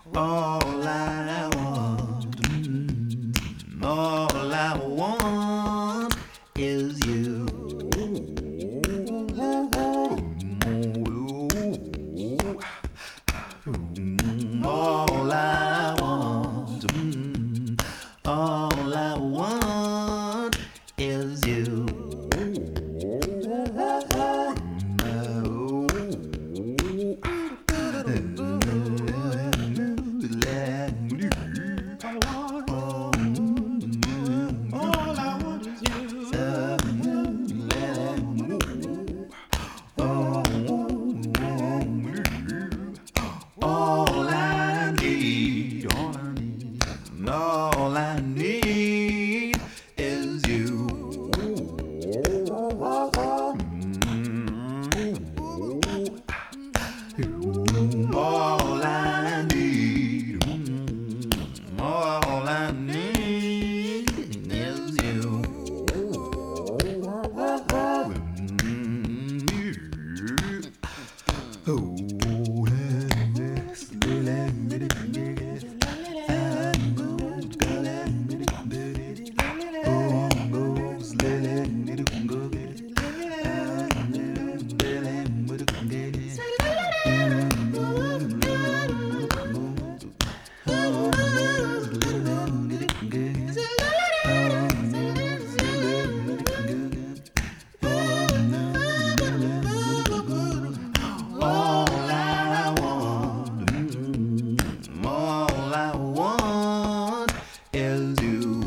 All I want, all I want is you. All I want, all I want is you. All I need, all I need is you. All I need, all I need is you. All I want, all I want is you.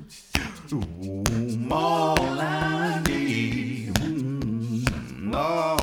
All I need, all